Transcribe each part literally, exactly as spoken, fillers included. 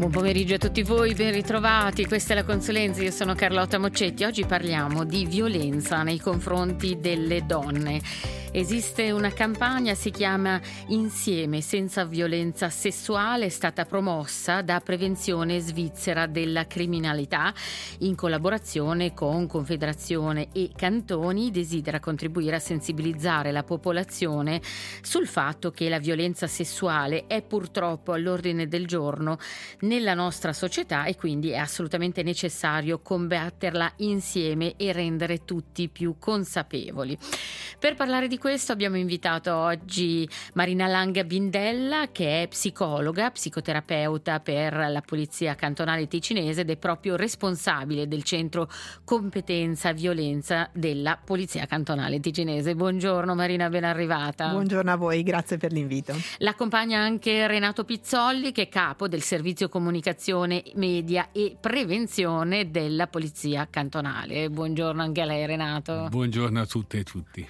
Buon pomeriggio a tutti voi, ben ritrovati. Questa è la Consulenza, io sono Carlotta Moccetti. Oggi parliamo di violenza nei confronti delle donne. Esiste una campagna, si chiama Insieme senza violenza sessuale, è stata promossa da Prevenzione Svizzera della Criminalità in collaborazione con Confederazione e Cantoni. Desidera contribuire a sensibilizzare la popolazione sul fatto che la violenza sessuale è purtroppo all'ordine del giorno nella nostra società e quindi è assolutamente necessario combatterla insieme e rendere tutti più consapevoli. Per parlare di questo abbiamo invitato oggi Marina Langa Bindella, che è psicologa, psicoterapeuta per la Polizia Cantonale Ticinese ed è proprio responsabile del centro competenza violenza della Polizia Cantonale Ticinese. Buongiorno Marina, ben arrivata. Buongiorno a voi, grazie per l'invito. L'accompagna anche Renato Pizzolli, che è capo del servizio comunicazione, media e prevenzione della Polizia Cantonale. Buongiorno anche a lei, Renato. Buongiorno a tutte e tutti.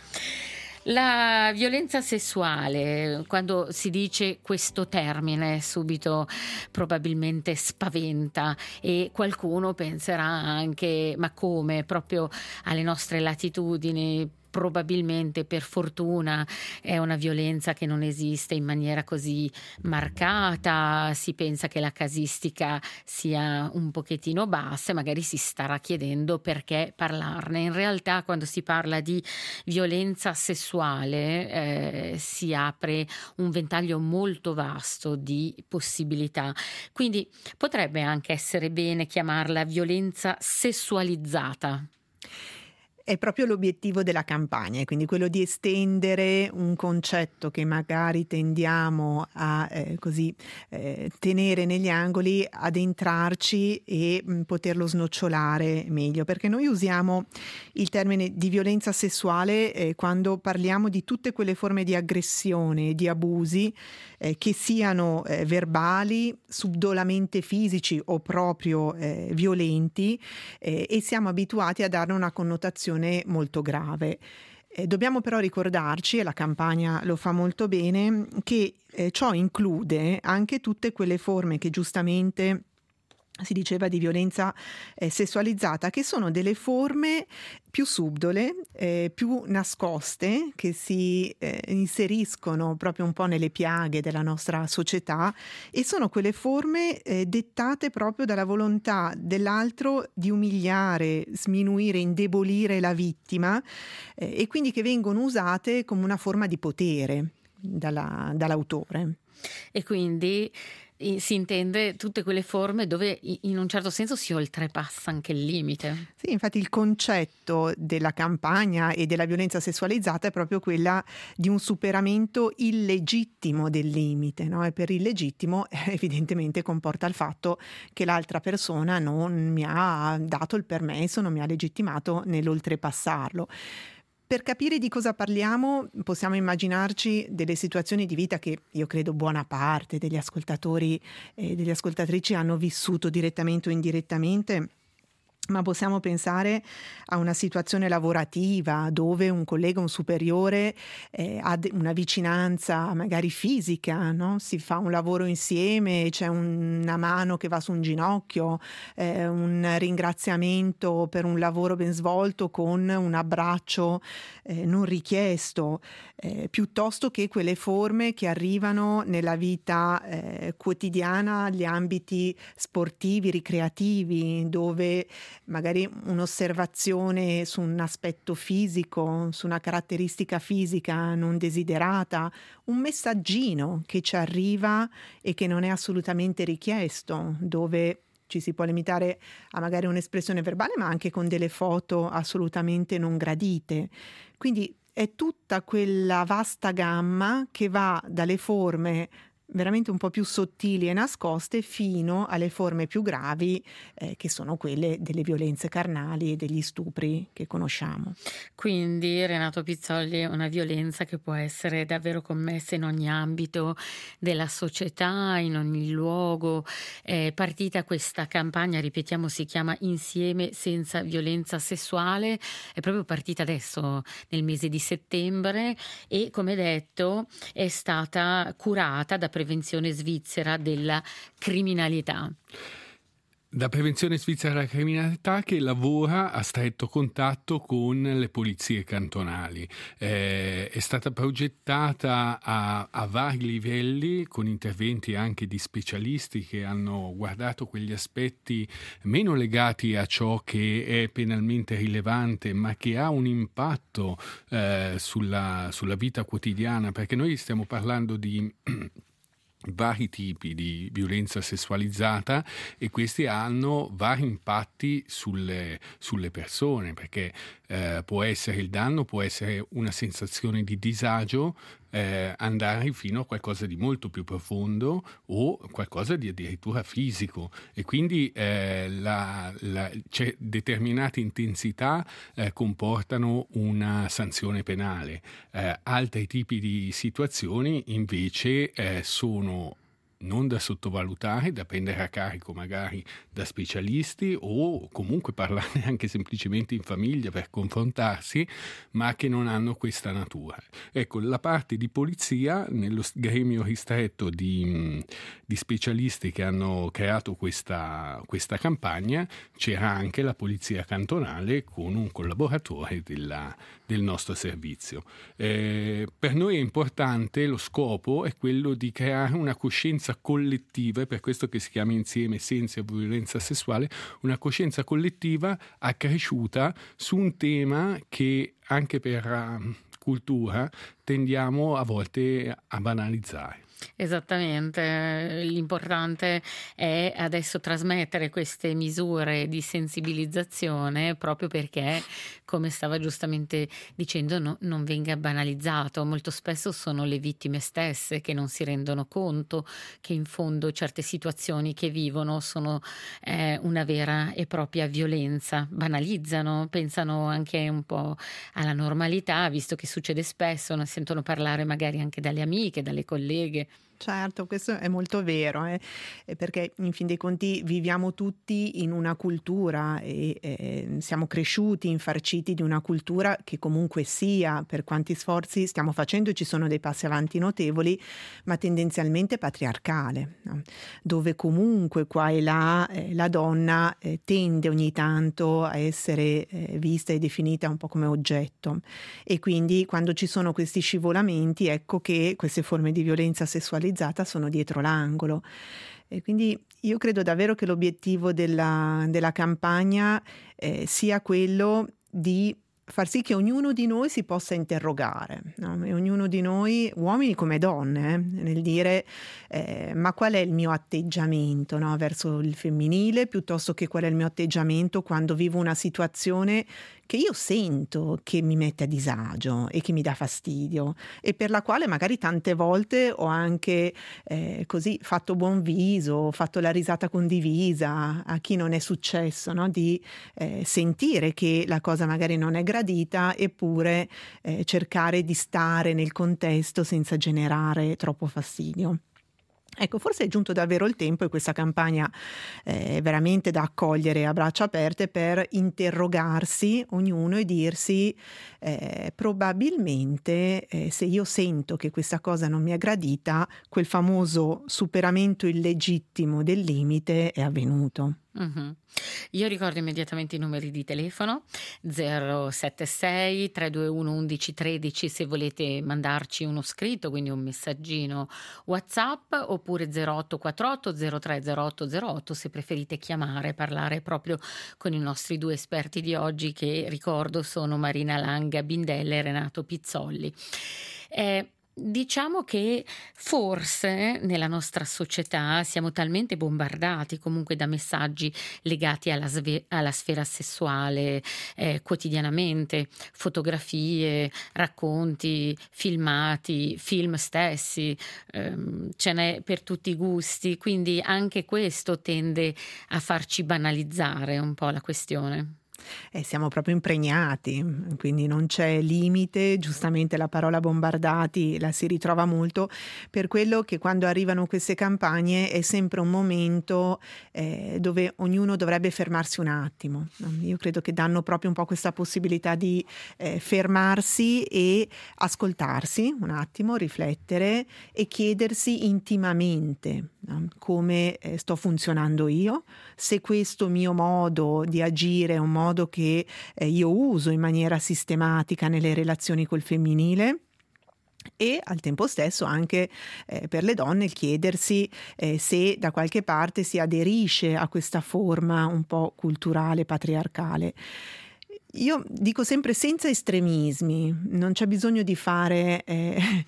La violenza sessuale, quando si dice questo termine, subito probabilmente spaventa e qualcuno penserà anche: ma come, proprio alle nostre latitudini? Probabilmente, per fortuna, è una violenza che non esiste in maniera così marcata, si pensa che la casistica sia un pochettino bassa e magari si starà chiedendo perché parlarne. In realtà, quando si parla di violenza sessuale eh, si apre un ventaglio molto vasto di possibilità, quindi potrebbe anche essere bene chiamarla violenza sessualizzata. È proprio l'obiettivo della campagna, quindi quello di estendere un concetto che magari tendiamo a eh, così eh, tenere negli angoli, ad entrarci e mh, poterlo snocciolare meglio, perché noi usiamo il termine di violenza sessuale eh, quando parliamo di tutte quelle forme di aggressione, di abusi eh, che siano eh, verbali, subdolamente fisici o proprio eh, violenti eh, e siamo abituati a darne una connotazione molto grave. Eh, dobbiamo però ricordarci, e la campagna lo fa molto bene, che eh, ciò include anche tutte quelle forme che giustamente si diceva di violenza eh, sessualizzata, che sono delle forme più subdole, eh, più nascoste, che si eh, inseriscono proprio un po' nelle piaghe della nostra società e sono quelle forme eh, dettate proprio dalla volontà dell'altro di umiliare, sminuire, indebolire la vittima eh, e quindi che vengono usate come una forma di potere dalla, dall'autore. E quindi si intende tutte quelle forme dove in un certo senso si oltrepassa anche il limite. Sì, infatti il concetto della campagna e della violenza sessualizzata è proprio quella di un superamento illegittimo del limite, no? E per illegittimo evidentemente comporta il fatto che l'altra persona non mi ha dato il permesso, non mi ha legittimato nell'oltrepassarlo. Per capire di cosa parliamo possiamo immaginarci delle situazioni di vita che io credo buona parte degli ascoltatori e delle ascoltatrici hanno vissuto direttamente o indirettamente. Ma possiamo pensare a una situazione lavorativa dove un collega, un superiore eh, ha una vicinanza magari fisica, no? Si fa un lavoro insieme, c'è una mano che va su un ginocchio, eh, un ringraziamento per un lavoro ben svolto con un abbraccio eh, non richiesto, eh, piuttosto che quelle forme che arrivano nella vita eh, quotidiana, agli ambiti sportivi, ricreativi, dove magari un'osservazione su un aspetto fisico, su una caratteristica fisica non desiderata, un messaggino che ci arriva e che non è assolutamente richiesto, dove ci si può limitare a magari un'espressione verbale, ma anche con delle foto assolutamente non gradite. Quindi è tutta quella vasta gamma che va dalle forme veramente un po' più sottili e nascoste fino alle forme più gravi eh, che sono quelle delle violenze carnali e degli stupri che conosciamo. Quindi, Renato Pizzolli, una violenza che può essere davvero commessa in ogni ambito della società, in ogni luogo. È partita questa campagna, ripetiamo, si chiama Insieme senza violenza sessuale, è proprio partita adesso nel mese di settembre e, come detto, è stata curata da prevenzione svizzera della criminalità. Da Prevenzione Svizzera della Criminalità, che lavora a stretto contatto con le polizie cantonali. Eh, è stata progettata a, a vari livelli, con interventi anche di specialisti che hanno guardato quegli aspetti meno legati a ciò che è penalmente rilevante, ma che ha un impatto eh, sulla, sulla vita quotidiana, perché noi stiamo parlando di vari tipi di violenza sessualizzata e questi hanno vari impatti sulle, sulle persone, perché eh, può essere il danno, può essere una sensazione di disagio, eh, andare fino a qualcosa di molto più profondo o qualcosa di addirittura fisico, e quindi eh, la, la, cioè, determinate intensità eh, comportano una sanzione penale. Eh, altri tipi di situazioni invece eh, sono non da sottovalutare, da prendere a carico magari da specialisti o comunque parlarne anche semplicemente in famiglia per confrontarsi, ma che non hanno questa natura. Ecco, la parte di polizia, nello gremio ristretto di, di specialisti che hanno creato questa, questa campagna, c'era anche la polizia cantonale con un collaboratore della, del nostro servizio. Eh, per noi è importante, lo scopo è quello di creare una coscienza collettiva, è per questo che si chiama insieme Sensi a violenza sessuale, una coscienza collettiva accresciuta su un tema che anche per uh, cultura tendiamo a volte a banalizzare. Esattamente, l'importante è adesso trasmettere queste misure di sensibilizzazione proprio perché, come stava giustamente dicendo, no, non venga banalizzato. Molto spesso sono le vittime stesse che non si rendono conto che in fondo certe situazioni che vivono sono eh, una vera e propria violenza, banalizzano, pensano anche un po' alla normalità, visto che succede spesso, ne sentono parlare magari anche dalle amiche, dalle colleghe. Certo, questo è molto vero, eh, perché in fin dei conti viviamo tutti in una cultura e eh, siamo cresciuti, infarciti di una cultura che comunque sia, per quanti sforzi stiamo facendo, ci sono dei passi avanti notevoli, ma tendenzialmente patriarcale, no? Dove comunque qua e là eh, la donna eh, tende ogni tanto a essere eh, vista e definita un po' come oggetto, e quindi quando ci sono questi scivolamenti, ecco che queste forme di violenza sessualizzata sono dietro l'angolo. E quindi io credo davvero che l'obiettivo della, della campagna eh, sia quello di far sì che ognuno di noi si possa interrogare, no? E ognuno di noi, uomini come donne, eh, nel dire eh, ma qual è il mio atteggiamento, no? Verso il femminile, piuttosto che qual è il mio atteggiamento quando vivo una situazione che io sento che mi mette a disagio e che mi dà fastidio e per la quale magari tante volte ho anche eh, così fatto buon viso, fatto la risata condivisa a chi non è successo, no? Di eh, sentire che la cosa magari non è gradita, eppure eh, cercare di stare nel contesto senza generare troppo fastidio. Ecco, forse è giunto davvero il tempo, e questa campagna è veramente da accogliere a braccia aperte, per interrogarsi ognuno e dirsi eh, probabilmente eh, se io sento che questa cosa non mi è gradita, quel famoso superamento illegittimo del limite è avvenuto. Uh-huh. Io ricordo immediatamente i numeri di telefono: zero sette sei tre due uno uno uno uno tre zero se volete mandarci uno scritto, quindi un messaggino WhatsApp, oppure zero otto quattro otto zero tre zero otto zero otto se preferite chiamare, parlare proprio con i nostri due esperti di oggi, che ricordo sono Marina Langa Bindella e Renato Pizzolli. Eh, Diciamo che forse nella nostra società siamo talmente bombardati comunque da messaggi legati alla, sve- alla sfera sessuale eh, quotidianamente, fotografie, racconti, filmati, film stessi, ehm, ce n'è per tutti i gusti, quindi anche questo tende a farci banalizzare un po' la questione. Eh, siamo proprio impregnati, quindi non c'è limite. Giustamente la parola bombardati la si ritrova molto, per quello che quando arrivano queste campagne è sempre un momento eh, dove ognuno dovrebbe fermarsi un attimo. Io credo che danno proprio un po' questa possibilità di eh, fermarsi e ascoltarsi un attimo, riflettere e chiedersi intimamente, no? Come eh, sto funzionando io, se questo mio modo di agire è un modo che eh, io uso in maniera sistematica nelle relazioni col femminile. E al tempo stesso anche eh, per le donne il chiedersi eh, se da qualche parte si aderisce a questa forma un po' culturale, patriarcale. Io dico sempre senza estremismi, non c'è bisogno di fare eh,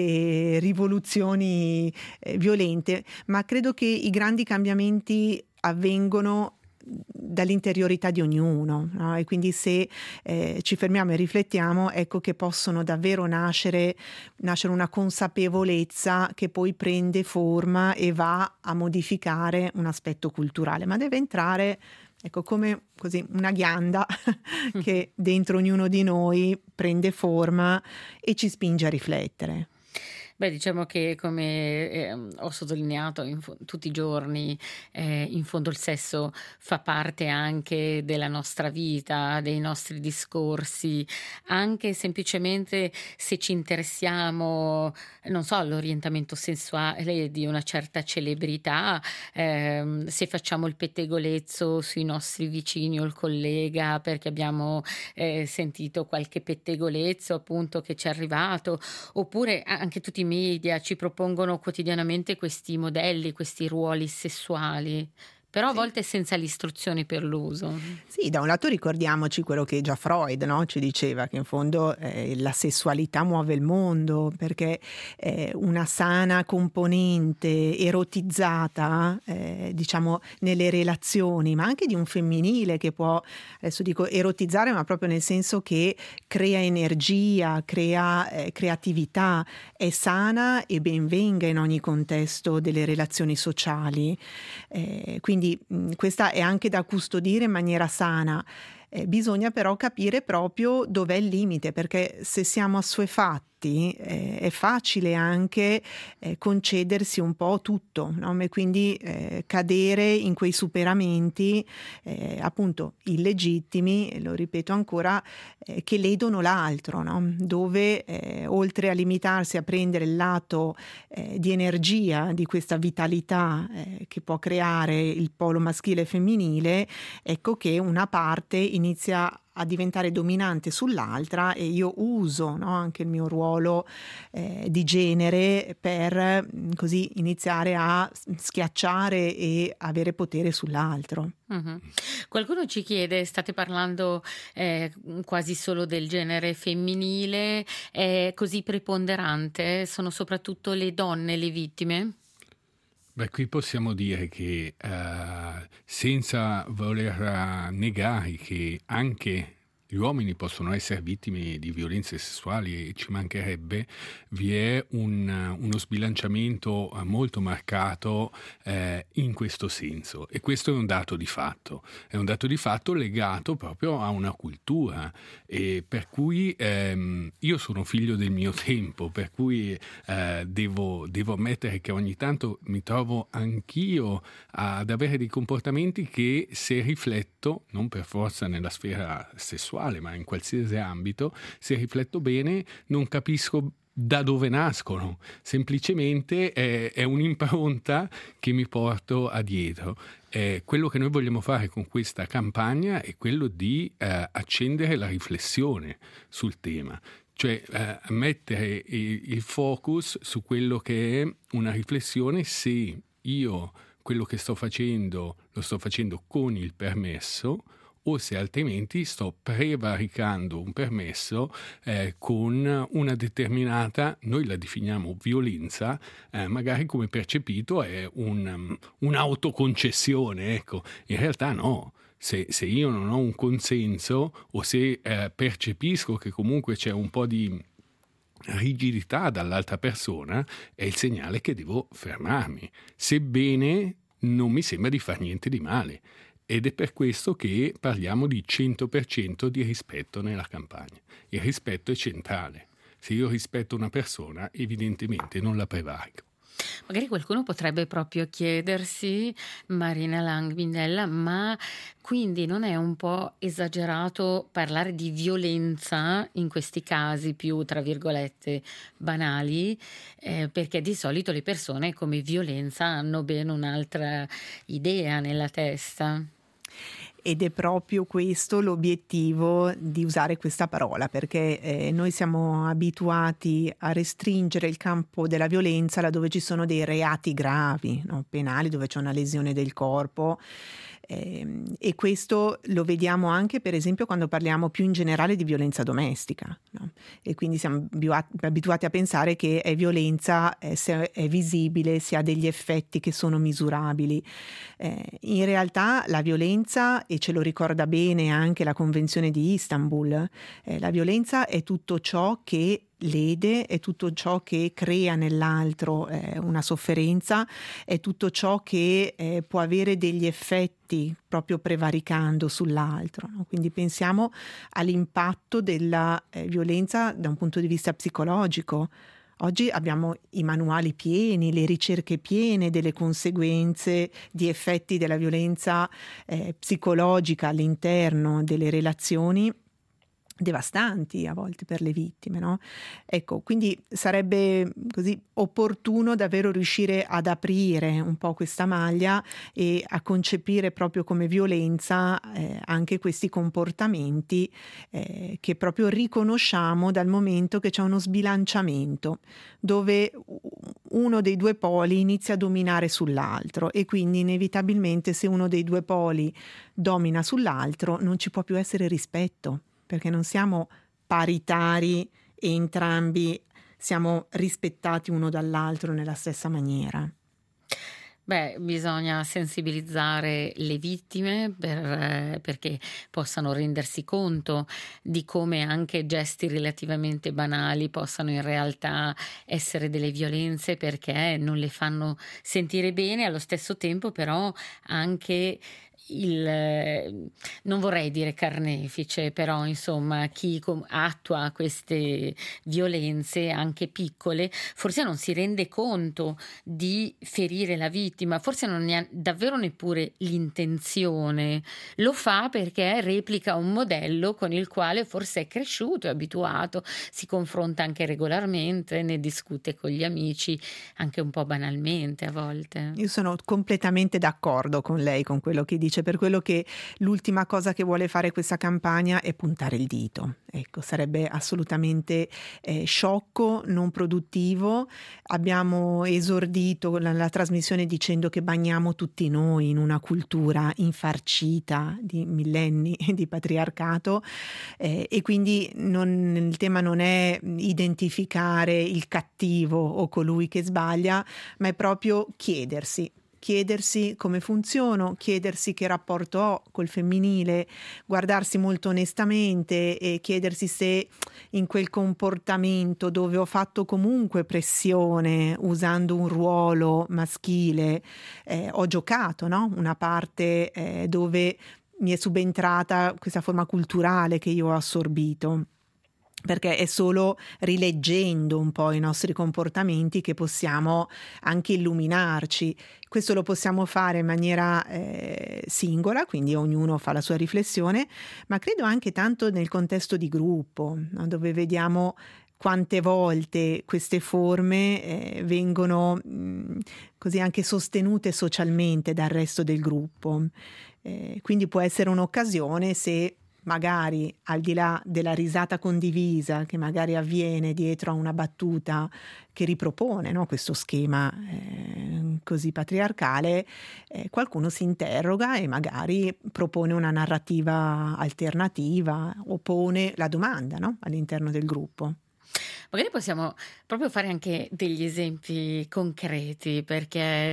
le rivoluzioni eh, violente, ma credo che i grandi cambiamenti avvengono dall'interiorità di ognuno, no? E quindi se eh, ci fermiamo e riflettiamo, ecco che possono davvero nascere, nascere una consapevolezza che poi prende forma e va a modificare un aspetto culturale, ma deve entrare, ecco, come così una ghianda che dentro ognuno di noi prende forma e ci spinge a riflettere. Beh, diciamo che come eh, ho sottolineato in fo- tutti i giorni, eh, in fondo il sesso fa parte anche della nostra vita, dei nostri discorsi, anche semplicemente se ci interessiamo, non so, all'orientamento sessuale di una certa celebrità, ehm, se facciamo il pettegolezzo sui nostri vicini o il collega perché abbiamo eh, sentito qualche pettegolezzo appunto che ci è arrivato, oppure anche tutti i media ci propongono quotidianamente questi modelli, questi ruoli sessuali, però a Sì. volte senza le istruzioni per l'uso. Sì, da un lato ricordiamoci quello che già Freud, no? Ci diceva, che in fondo eh, la sessualità muove il mondo, perché eh, una sana componente erotizzata, eh, diciamo, nelle relazioni, ma anche di un femminile che può, adesso dico erotizzare, ma proprio nel senso che crea energia, crea eh, creatività, è sana e ben venga in ogni contesto delle relazioni sociali. Eh, quindi Quindi mh, questa è anche da custodire in maniera sana. Eh, bisogna però capire proprio dov'è il limite, perché se siamo assuefatti eh, è facile anche eh, concedersi un po' tutto, no? E quindi eh, cadere in quei superamenti eh, appunto illegittimi, lo ripeto ancora, eh, che ledono l'altro, no? Dove eh, oltre a limitarsi a prendere il lato eh, di energia, di questa vitalità eh, che può creare il polo maschile e femminile, ecco che una parte inizia a diventare dominante sull'altra e io uso, no, anche il mio ruolo eh, di genere per mh, così iniziare a schiacciare e avere potere sull'altro. Uh-huh. Qualcuno ci chiede, state parlando eh, quasi solo del genere femminile, è così preponderante? Sono soprattutto le donne le vittime? Beh, qui possiamo dire che uh, senza voler uh, negare che anche gli uomini possono essere vittime di violenze sessuali e ci mancherebbe, vi è un, uno sbilanciamento molto marcato eh, in questo senso, e questo è un dato di fatto, è un dato di fatto legato proprio a una cultura, e per cui ehm, io sono figlio del mio tempo, per cui eh, devo, devo ammettere che ogni tanto mi trovo anch'io ad avere dei comportamenti che, se rifletto, non per forza nella sfera sessuale, ma in qualsiasi ambito, se rifletto bene non capisco da dove nascono, semplicemente è, è un'impronta che mi porto a dietro. Eh, quello che noi vogliamo fare con questa campagna è quello di eh, accendere la riflessione sul tema, cioè eh, mettere il, il focus su quello che è una riflessione: se io quello che sto facendo lo sto facendo con il permesso, o se altrimenti sto prevaricando un permesso eh, con una determinata, noi la definiamo violenza, eh, magari come percepito è un, un'autoconcessione, ecco. In realtà no, se, se io non ho un consenso, o se eh, percepisco che comunque c'è un po' di rigidità dall'altra persona, è il segnale che devo fermarmi, sebbene non mi sembra di far niente di male. ed è per questo che parliamo di cento per cento di rispetto nella campagna. Il rispetto è centrale. Se io rispetto una persona, evidentemente non la prevarico. Magari qualcuno potrebbe proprio chiedersi, Marina Langvindella, ma quindi non è un po' esagerato parlare di violenza in questi casi più, tra virgolette, banali, eh, perché di solito le persone come violenza hanno ben un'altra idea nella testa. Ed è proprio questo l'obiettivo di usare questa parola, perché eh, noi siamo abituati a restringere il campo della violenza laddove ci sono dei reati gravi, no? Penali, dove c'è una lesione del corpo. Eh, e questo lo vediamo anche per esempio quando parliamo più in generale di violenza domestica, no? E quindi siamo abituati a pensare che è violenza eh, se è visibile, se ha degli effetti che sono misurabili. Eh, in realtà la violenza, e ce lo ricorda bene anche la Convenzione di Istanbul, eh, la violenza è tutto ciò che lede, è tutto ciò che crea nell'altro eh, una sofferenza, è tutto ciò che eh, può avere degli effetti proprio prevaricando sull'altro, no? Quindi pensiamo all'impatto della eh, violenza da un punto di vista psicologico. Oggi abbiamo i manuali pieni, le ricerche piene delle conseguenze di effetti della violenza eh, psicologica all'interno delle relazioni, devastanti a volte per le vittime, no? Ecco, quindi sarebbe così opportuno davvero riuscire ad aprire un po' questa maglia e a concepire proprio come violenza eh, anche questi comportamenti eh, che proprio riconosciamo dal momento che c'è uno sbilanciamento dove uno dei due poli inizia a dominare sull'altro, e quindi inevitabilmente se uno dei due poli domina sull'altro non ci può più essere rispetto, perché non siamo paritari e entrambi siamo rispettati uno dall'altro nella stessa maniera. Beh, bisogna sensibilizzare le vittime per, eh, perché possano rendersi conto di come anche gesti relativamente banali possano in realtà essere delle violenze, perché non le fanno sentire bene, allo stesso tempo però anche il, non vorrei dire carnefice, però insomma chi com- attua queste violenze anche piccole forse non si rende conto di ferire la vittima, forse non ne ha davvero neppure l'intenzione, lo fa perché replica un modello con il quale forse è cresciuto, è abituato, si confronta anche regolarmente, ne discute con gli amici anche un po' banalmente a volte. Io sono completamente d'accordo con lei, con quello che dice, per quello che l'ultima cosa che vuole fare questa campagna è puntare il dito. Ecco, sarebbe assolutamente eh, sciocco, non produttivo. Abbiamo esordito la, la trasmissione dicendo che bagniamo tutti noi in una cultura infarcita di millenni di patriarcato eh, e quindi non, il tema non è identificare il cattivo o colui che sbaglia, ma è proprio chiedersi chiedersi come funziono, chiedersi che rapporto ho col femminile, guardarsi molto onestamente e chiedersi se in quel comportamento dove ho fatto comunque pressione usando un ruolo maschile eh, ho giocato, no? Una parte eh, dove mi è subentrata questa forma culturale che io ho assorbito. Perché è solo rileggendo un po' i nostri comportamenti che possiamo anche illuminarci. Questo lo possiamo fare in maniera eh, singola, quindi ognuno fa la sua riflessione, ma credo anche tanto nel contesto di gruppo, no? Dove vediamo quante volte queste forme eh, vengono mh, così anche sostenute socialmente dal resto del gruppo. Eh, quindi può essere un'occasione se magari al di là della risata condivisa che magari avviene dietro a una battuta che ripropone, no, questo schema eh, così patriarcale, eh, qualcuno si interroga e magari propone una narrativa alternativa o pone la domanda, no, all'interno del gruppo. Magari possiamo proprio fare anche degli esempi concreti, perché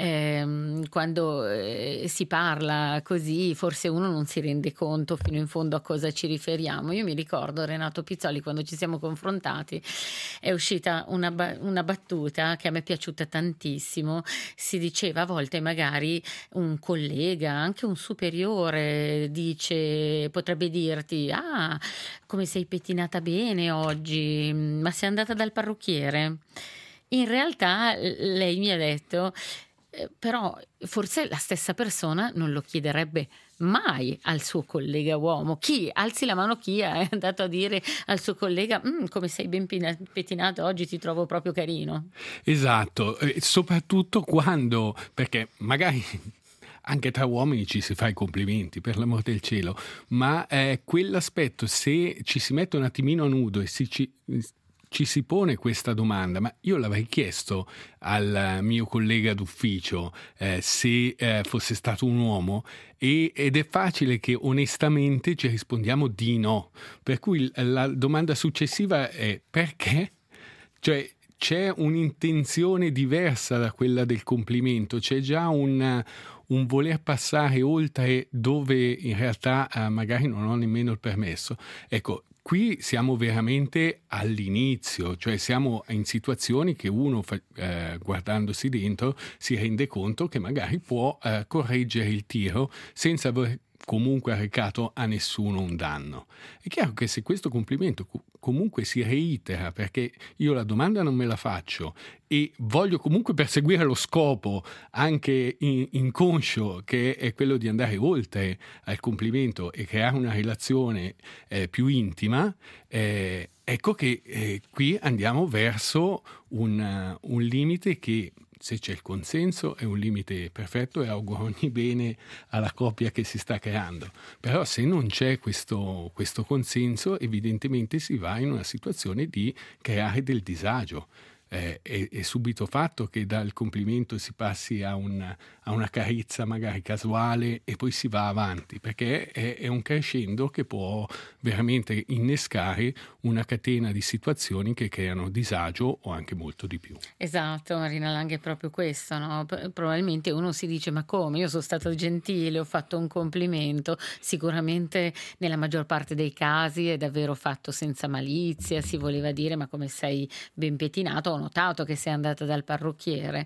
ehm, quando eh, si parla così forse uno non si rende conto fino in fondo a cosa ci riferiamo. Io mi ricordo Renato Pizzoli, quando ci siamo confrontati è uscita una, ba- una battuta che a me è piaciuta tantissimo. Si diceva a volte magari un collega, anche un superiore, dice, potrebbe dirti: ah, come sei pettinata bene oggi, ma sei andata dal parrucchiere? In realtà l- lei mi ha detto, eh, però forse la stessa persona non lo chiederebbe mai al suo collega uomo. Chi? Alzi la mano chi è andato a dire al suo collega: "Mm, come sei ben pina- pettinato oggi, ti trovo proprio carino". Esatto, e soprattutto quando, perché magari anche tra uomini ci si fa i complimenti, per l'amor del cielo, ma eh, quell'aspetto, se ci si mette un attimino a nudo e si, ci, ci si pone questa domanda, ma io l'avrei chiesto al mio collega d'ufficio eh, se eh, fosse stato un uomo, e, ed è facile che onestamente ci rispondiamo di no, per cui la domanda successiva è: perché? Cioè, c'è un'intenzione diversa da quella del complimento, c'è già un, un voler passare oltre dove in realtà eh, magari non ho nemmeno il permesso. Ecco, qui siamo veramente all'inizio, cioè siamo in situazioni che uno, eh, guardandosi dentro, si rende conto che magari può eh, correggere il tiro senza aver comunque arrecato a nessuno un danno. È chiaro che se questo complimento comunque si reitera, perché io la domanda non me la faccio e voglio comunque perseguire lo scopo anche in, inconscio, che è quello di andare oltre al complimento e creare una relazione eh, più intima, eh, ecco che eh, qui andiamo verso un, un limite che, se c'è il consenso, è un limite perfetto e auguro ogni bene alla coppia che si sta creando. Però se non c'è questo, questo consenso, evidentemente si va in una situazione di creare del disagio. Eh, è, è subito fatto che dal complimento si passi a, un, a una carezza magari casuale e poi si va avanti, perché è, è un crescendo che può veramente innescare una catena di situazioni che creano disagio o anche molto di più. Esatto, Marina Lang, è proprio questo, no? P- probabilmente uno si dice: ma come? Io sono stato gentile, ho fatto un complimento. Sicuramente nella maggior parte dei casi è davvero fatto senza malizia, si voleva dire: ma come sei ben pettinato, ho notato che sei andata dal parrucchiere.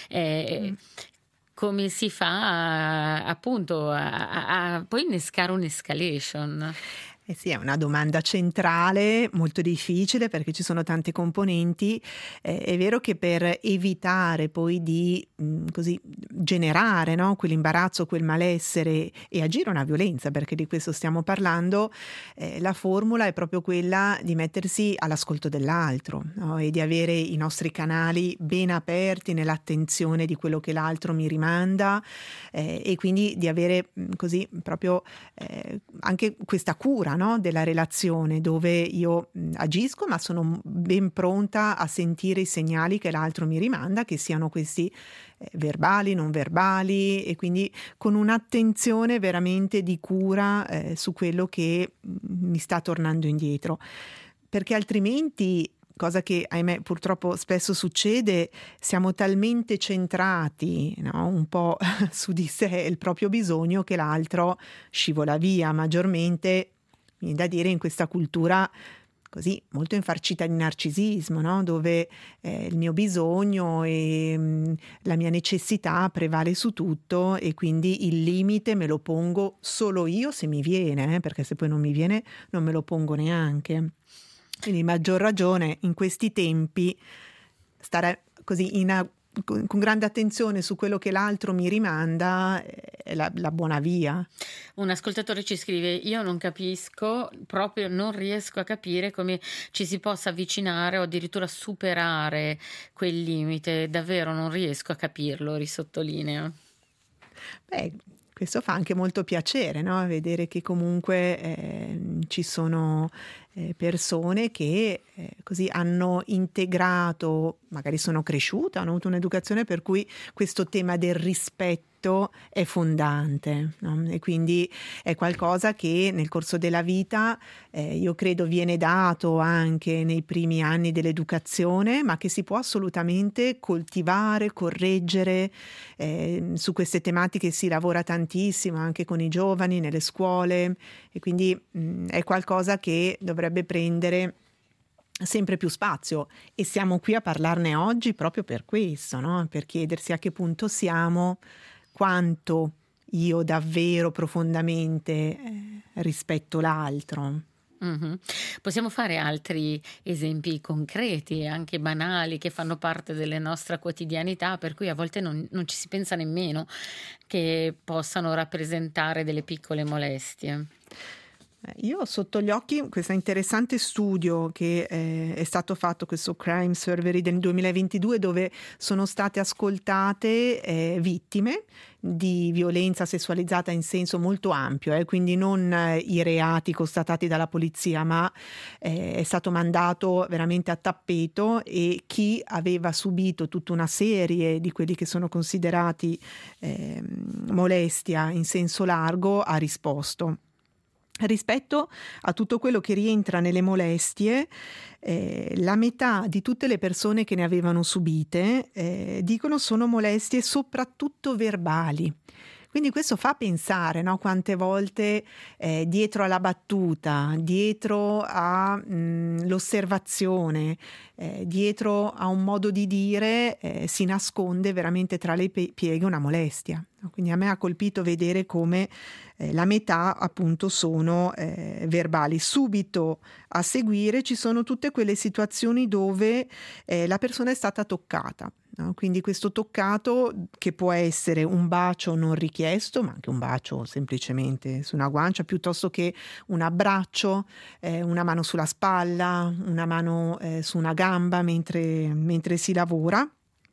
Eh, mm. Come si fa a, appunto a, a, a poi innescare un'escalation? Eh sì, è una domanda centrale, molto difficile perché ci sono tante componenti. Eh, è vero che per evitare poi di mh, così generare, no, quell'imbarazzo, quel malessere e agire una violenza, perché di questo stiamo parlando, eh, la formula è proprio quella di mettersi all'ascolto dell'altro, no, e di avere i nostri canali ben aperti nell'attenzione di quello che l'altro mi rimanda, eh, e quindi di avere mh, così proprio eh, anche questa cura, no, della relazione, dove io mh, agisco ma sono ben pronta a sentire i segnali che l'altro mi rimanda, che siano questi eh, verbali, non verbali, e quindi con un'attenzione veramente di cura eh, su quello che mh, mi sta tornando indietro, perché altrimenti, cosa che ahimè purtroppo spesso succede, siamo talmente centrati, no, un po' su di sé e il proprio bisogno, che l'altro scivola via maggiormente, viene da dire, in questa cultura così molto infarcita di narcisismo, no? Dove eh, il mio bisogno e mh, la mia necessità prevale su tutto, e quindi il limite me lo pongo solo io se mi viene, eh, perché se poi non mi viene non me lo pongo neanche. Quindi maggior ragione in questi tempi stare così in a, con, con grande attenzione su quello che l'altro mi rimanda è la, la buona via. Un ascoltatore ci scrive: io non capisco, proprio non riesco a capire come ci si possa avvicinare o addirittura superare quel limite, davvero non riesco a capirlo, risottolinea. Beh, questo fa anche molto piacere, no? Vedere che comunque eh, ci sono eh, persone che eh, così hanno integrato, magari sono cresciute, hanno avuto un'educazione per cui questo tema del rispetto è fondante, no? E quindi è qualcosa che nel corso della vita eh, io credo viene dato anche nei primi anni dell'educazione, ma che si può assolutamente coltivare, correggere. Eh, su queste tematiche si lavora tantissimo anche con i giovani nelle scuole, e quindi mh, è qualcosa che dovrebbe prendere sempre più spazio, e siamo qui a parlarne oggi proprio per questo, no? Per chiedersi a che punto siamo, quanto io davvero profondamente eh, rispetto l'altro. Mm-hmm. Possiamo fare altri esempi concreti, anche banali, che fanno parte della nostra quotidianità, per cui a volte non, non ci si pensa nemmeno che possano rappresentare delle piccole molestie. Io ho sotto gli occhi questo interessante studio che eh, è stato fatto, questo Crime Survey del duemilaventidue, dove sono state ascoltate eh, vittime di violenza sessualizzata in senso molto ampio, eh, quindi non eh, i reati constatati dalla polizia, ma eh, è stato mandato veramente a tappeto, e chi aveva subito tutta una serie di quelli che sono considerati eh, molestia in senso largo ha risposto. Rispetto a tutto quello che rientra nelle molestie, eh, la metà di tutte le persone che ne avevano subite eh, dicono sono molestie soprattutto verbali. Quindi questo fa pensare, no? Quante volte eh, dietro alla battuta, dietro all'osservazione, eh, dietro a un modo di dire eh, si nasconde veramente tra le pieghe una molestia. No? Quindi a me ha colpito vedere come eh, la metà appunto sono eh, verbali. Subito a seguire ci sono tutte quelle situazioni dove eh, la persona è stata toccata. No? Quindi questo toccato, che può essere un bacio non richiesto, ma anche un bacio semplicemente su una guancia, piuttosto che un abbraccio, eh, una mano sulla spalla, una mano eh, su una gamba mentre, mentre si lavora.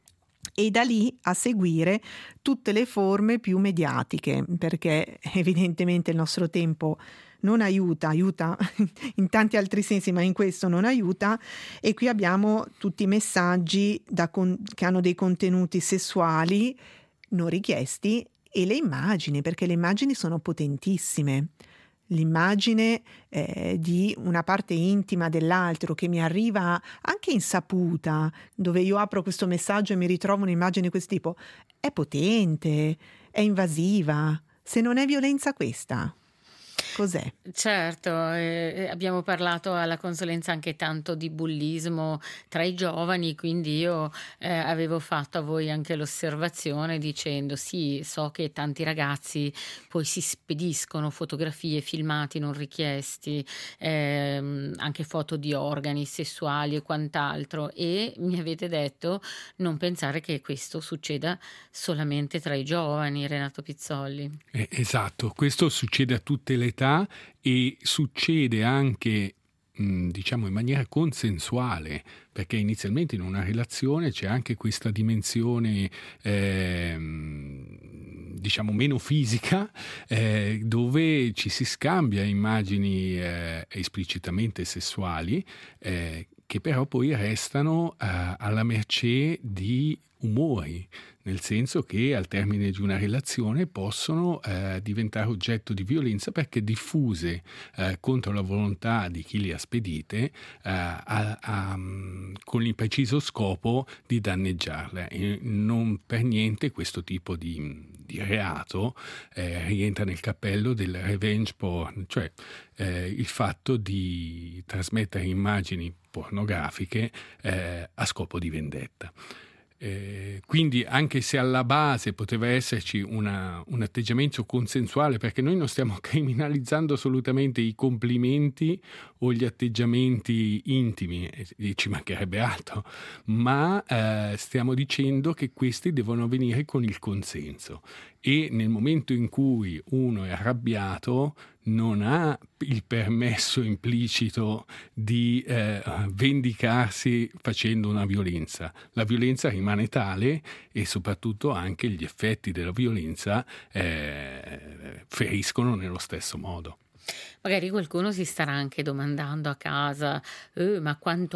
E da lì a seguire tutte le forme più mediatiche, perché evidentemente il nostro tempo non aiuta, aiuta in tanti altri sensi, ma in questo non aiuta, e qui abbiamo tutti i messaggi da con- che hanno dei contenuti sessuali non richiesti, e le immagini, perché le immagini sono potentissime. L'immagine eh, di una parte intima dell'altro che mi arriva anche insaputa, dove io apro questo messaggio e mi ritrovo un'immagine di questo tipo, è potente, è invasiva. Se non è violenza questa, cos'è? Certo, eh, abbiamo parlato alla consulenza anche tanto di bullismo tra i giovani, quindi io eh, avevo fatto a voi anche l'osservazione dicendo sì, so che tanti ragazzi poi si spediscono fotografie, filmati non richiesti, ehm, anche foto di organi sessuali e quant'altro, e mi avete detto non pensare che questo succeda solamente tra i giovani, Renato Pizzolli. Eh, esatto, questo succede a tutte le età e succede anche mh, diciamo in maniera consensuale, perché inizialmente in una relazione c'è anche questa dimensione eh, diciamo meno fisica, eh, dove ci si scambia immagini eh, esplicitamente sessuali, eh, che però poi restano eh, alla mercé di umori, nel senso che al termine di una relazione possono eh, diventare oggetto di violenza perché diffuse eh, contro la volontà di chi le ha spedite eh, a, a, con il preciso scopo di danneggiarle. E non per niente questo tipo di, di reato eh, rientra nel cappello del revenge porn, cioè eh, il fatto di trasmettere immagini pornografiche eh, a scopo di vendetta. Eh, quindi anche se alla base poteva esserci una, un atteggiamento consensuale, perché noi non stiamo criminalizzando assolutamente i complimenti o gli atteggiamenti intimi, e ci mancherebbe altro, ma eh, stiamo dicendo che questi devono avvenire con il consenso, e nel momento in cui uno è arrabbiato non ha il permesso implicito di eh, vendicarsi facendo una violenza. La violenza rimane tale, e soprattutto anche gli effetti della violenza eh, feriscono nello stesso modo. Magari qualcuno si starà anche domandando a casa, eh, ma quanto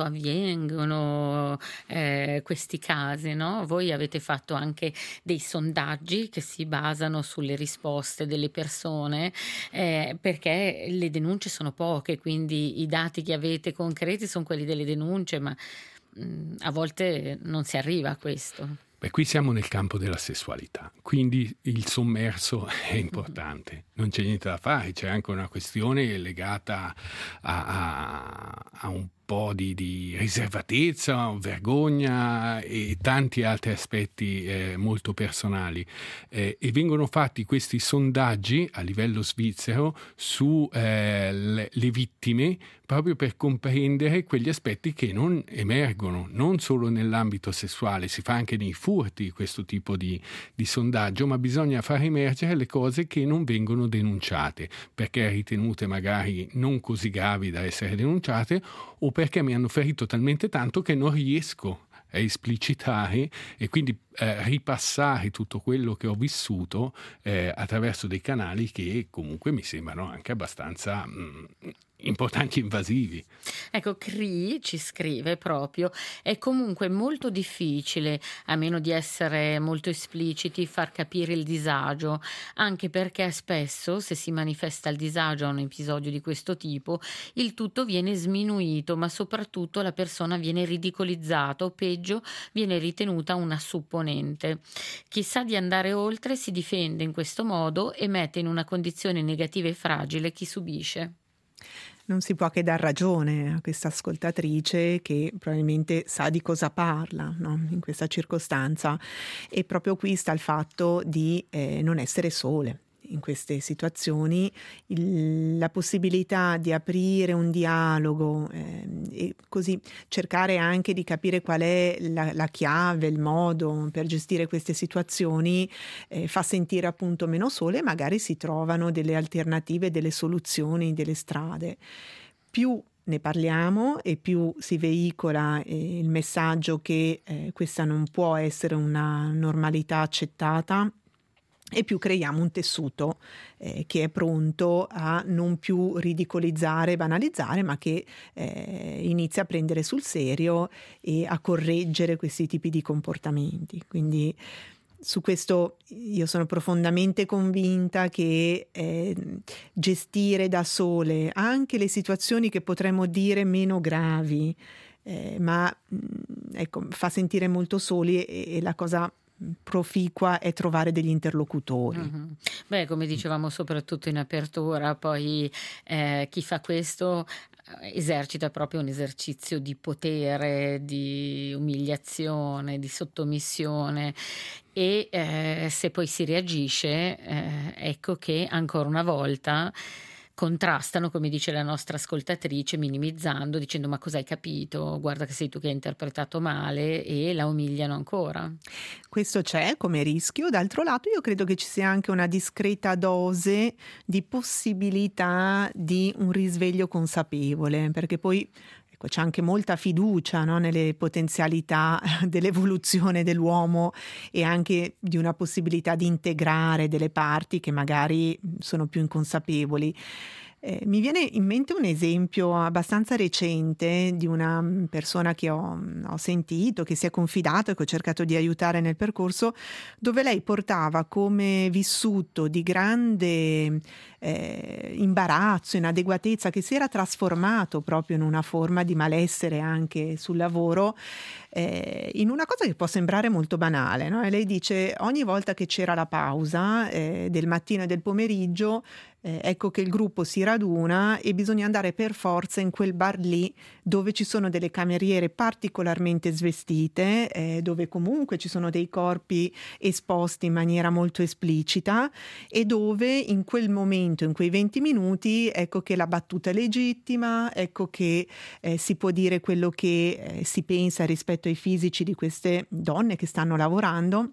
avvengono eh, questi casi, no? Voi avete fatto anche dei sondaggi che si basano sulle risposte delle persone, eh, perché le denunce sono poche, quindi i dati che avete concreti sono quelli delle denunce, ma mh, a volte non si arriva a questo. Beh, qui siamo nel campo della sessualità, quindi il sommerso è importante, non c'è niente da fare, c'è anche una questione legata a, a, a un po' di, di riservatezza, vergogna e tanti altri aspetti eh, molto personali eh, e vengono fatti questi sondaggi a livello svizzero su eh, le, le vittime proprio per comprendere quegli aspetti che non emergono, non solo nell'ambito sessuale, si fa anche nei furti questo tipo di, di sondaggio, ma bisogna far emergere le cose che non vengono denunciate, perché ritenute magari non così gravi da essere denunciate o perché mi hanno ferito talmente tanto che non riesco a esplicitare e quindi eh, ripassare tutto quello che ho vissuto eh, attraverso dei canali che comunque mi sembrano anche abbastanza mh, importanti e invasivi. Ecco, Cri ci scrive proprio: è comunque molto difficile, a meno di essere molto espliciti, far capire il disagio, anche perché spesso se si manifesta il disagio a un episodio di questo tipo, il tutto viene sminuito, ma soprattutto la persona viene ridicolizzata o peggio viene ritenuta una supponente. Chi sa di andare oltre si difende in questo modo e mette in una condizione negativa e fragile chi subisce. Non si può che dar ragione a questa ascoltatrice che probabilmente sa di cosa parla, no? In questa circostanza. E proprio qui sta il fatto di eh, non essere sole. In queste situazioni il, la possibilità di aprire un dialogo eh, e così cercare anche di capire qual è la, la chiave, il modo per gestire queste situazioni eh, fa sentire appunto meno sole e magari si trovano delle alternative, delle soluzioni, delle strade. Più ne parliamo e più si veicola eh, il messaggio che eh, questa non può essere una normalità accettata, e più creiamo un tessuto eh, che è pronto a non più ridicolizzare, banalizzare, ma che eh, inizia a prendere sul serio e a correggere questi tipi di comportamenti. Quindi su questo io sono profondamente convinta che eh, gestire da sole anche le situazioni che potremmo dire meno gravi, eh, ma mh, ecco, fa sentire molto soli e, e la cosa proficua è trovare degli interlocutori. Mm-hmm. Beh, come dicevamo soprattutto in apertura, poi eh, chi fa questo esercita proprio un esercizio di potere, di umiliazione, di sottomissione e eh, se poi si reagisce eh, ecco che ancora una volta contrastano, come dice la nostra ascoltatrice, minimizzando, dicendo ma cosa hai capito, guarda che sei tu che hai interpretato male, e la umiliano ancora. Questo c'è come rischio. D'altro lato io credo che ci sia anche una discreta dose di possibilità di un risveglio consapevole, perché poi ecco, c'è anche molta fiducia, no, nelle potenzialità dell'evoluzione dell'uomo e anche di una possibilità di integrare delle parti che magari sono più inconsapevoli. Eh, mi viene in mente un esempio abbastanza recente di una persona che ho, ho sentito, che si è confidato e che ho cercato di aiutare nel percorso, dove lei portava come vissuto di grande eh, imbarazzo, inadeguatezza, che si era trasformato proprio in una forma di malessere anche sul lavoro, eh, in una cosa che può sembrare molto banale, no? E lei dice: ogni volta che c'era la pausa eh, del mattino e del pomeriggio, Eh, ecco che il gruppo si raduna e bisogna andare per forza in quel bar lì dove ci sono delle cameriere particolarmente svestite, eh, dove comunque ci sono dei corpi esposti in maniera molto esplicita e dove in quel momento, in quei venti minuti, ecco che la battuta è legittima, ecco che eh, si può dire quello che eh, si pensa rispetto ai fisici di queste donne che stanno lavorando.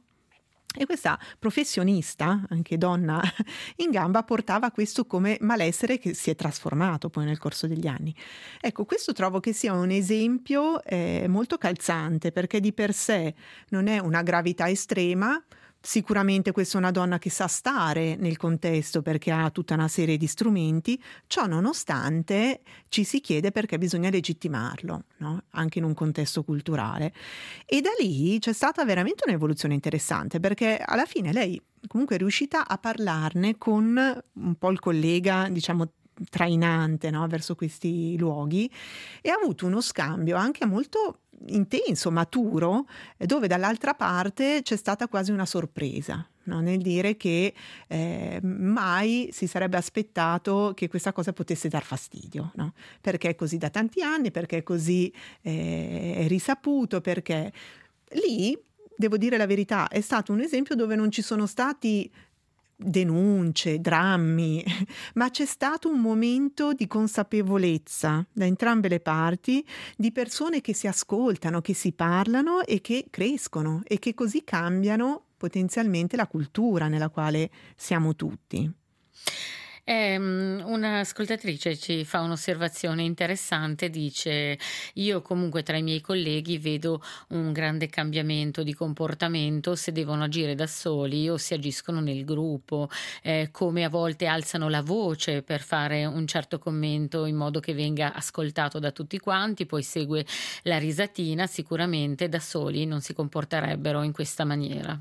E questa professionista, anche donna in gamba, portava questo come malessere che si è trasformato poi nel corso degli anni. Ecco, questo trovo che sia un esempio eh, molto calzante, perché di per sé non è una gravità estrema, Sicuramente questa è una donna che sa stare nel contesto perché ha tutta una serie di strumenti, ciò nonostante ci si chiede perché bisogna legittimarlo, no? Anche in un contesto culturale. E da lì c'è stata veramente un'evoluzione interessante, perché alla fine lei comunque è riuscita a parlarne con un po' il collega, diciamo, trainante, no? Verso questi luoghi, e ha avuto uno scambio anche molto intenso, maturo, dove dall'altra parte c'è stata quasi una sorpresa, no? Nel dire che eh, mai si sarebbe aspettato che questa cosa potesse dar fastidio, no? Perché è così da tanti anni, perché è così eh, è risaputo, perché lì, devo dire la verità, è stato un esempio dove non ci sono stati denunce, drammi, ma c'è stato un momento di consapevolezza da entrambe le parti, di persone che si ascoltano, che si parlano e che crescono e che così cambiano potenzialmente la cultura nella quale siamo tutti. Eh, un'ascoltatrice ci fa un'osservazione interessante, dice: io comunque tra i miei colleghi vedo un grande cambiamento di comportamento se devono agire da soli o se agiscono nel gruppo, eh, come a volte alzano la voce per fare un certo commento in modo che venga ascoltato da tutti quanti, poi segue la risatina. Sicuramente da soli non si comporterebbero in questa maniera.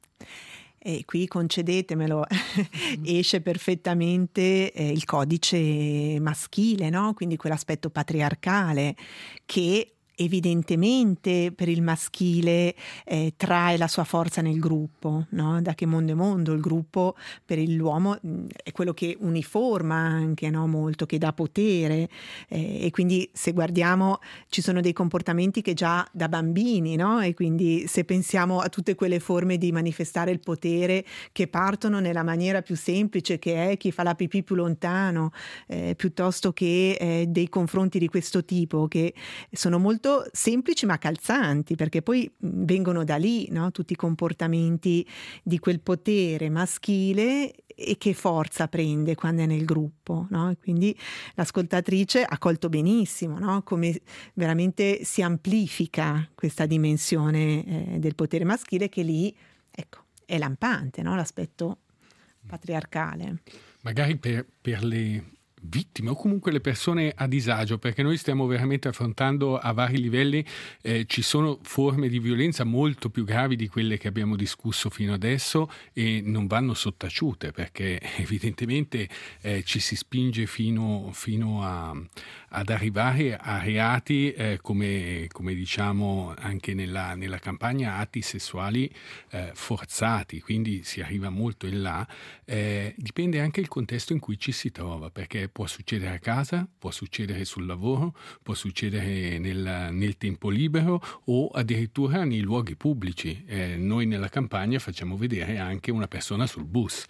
E qui, concedetemelo, esce perfettamente eh, il codice maschile, no? Quindi quell'aspetto patriarcale che evidentemente per il maschile eh, trae la sua forza nel gruppo, no? Da che mondo è mondo, il gruppo per l'uomo mh, è quello che uniforma anche, no? Molto, che dà potere, eh, e quindi se guardiamo ci sono dei comportamenti che già da bambini, no? E quindi se pensiamo a tutte quelle forme di manifestare il potere che partono nella maniera più semplice, che è chi fa la pipì più lontano, eh, piuttosto che eh, dei confronti di questo tipo che sono molto semplici ma calzanti, perché poi vengono da lì, no? Tutti i comportamenti di quel potere maschile e che forza prende quando è nel gruppo, no? E quindi l'ascoltatrice ha colto benissimo, no? Come veramente si amplifica questa dimensione eh, del potere maschile, che lì, ecco, è lampante, no? L'aspetto patriarcale. Magari per, per le vittime o comunque le persone a disagio, perché noi stiamo veramente affrontando a vari livelli, eh, ci sono forme di violenza molto più gravi di quelle che abbiamo discusso fino adesso e non vanno sottaciute, perché evidentemente eh, ci si spinge fino, fino a, ad arrivare a reati eh, come, come diciamo anche nella, nella campagna, atti sessuali eh, forzati, quindi si arriva molto in là. Eh, dipende anche il contesto in cui ci si trova, perché può succedere a casa, può succedere sul lavoro, può succedere nel, nel tempo libero o addirittura nei luoghi pubblici. Eh, noi nella campagna facciamo vedere anche una persona sul bus.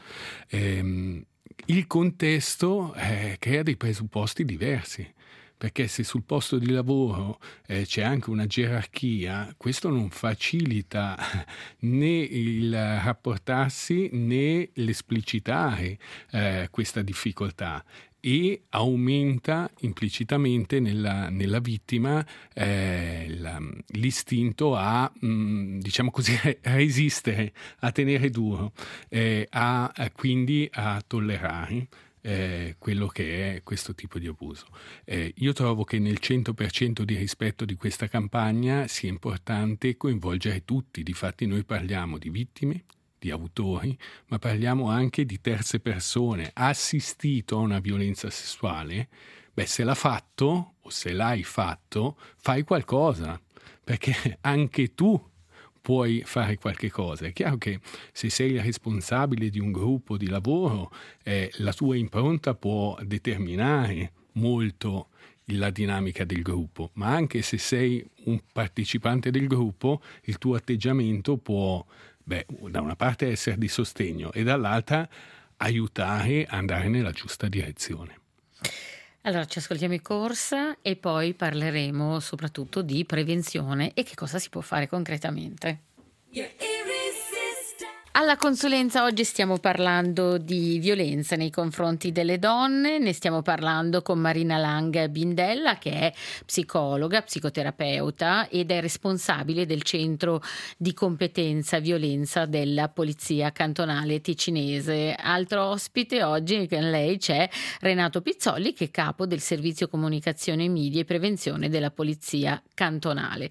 Eh, il contesto eh, crea dei presupposti diversi, perché se sul posto di lavoro eh, c'è anche una gerarchia, questo non facilita né il rapportarsi né l'esplicitare eh, questa difficoltà, e aumenta implicitamente nella, nella vittima eh, la, l'istinto a, mh, diciamo così, resistere, a tenere duro, eh, a, a quindi a tollerare Eh, quello che è questo tipo di abuso. Eh, io trovo che nel cento per cento di rispetto di questa campagna sia importante coinvolgere tutti. Difatti noi parliamo di vittime, di autori, ma parliamo anche di terze persone. Ha assistito a una violenza sessuale? Beh, se l'ha fatto o se l'hai fatto, fai qualcosa, perché anche tu puoi fare qualche cosa. È chiaro che se sei il responsabile di un gruppo di lavoro, eh, la tua impronta può determinare molto la dinamica del gruppo, ma anche se sei un partecipante del gruppo, il tuo atteggiamento può, beh, da una parte essere di sostegno e dall'altra aiutare a andare nella giusta direzione. Allora ci ascoltiamo i Corsa e poi parleremo soprattutto di prevenzione e che cosa si può fare concretamente. Alla consulenza oggi stiamo parlando di violenza nei confronti delle donne, ne stiamo parlando con Marina Lang Bindella, che è psicologa, psicoterapeuta ed è responsabile del centro di competenza violenza della Polizia Cantonale Ticinese. Altro ospite oggi con lei c'è Renato Pizzolli, che è capo del servizio comunicazione media e prevenzione della Polizia Cantonale.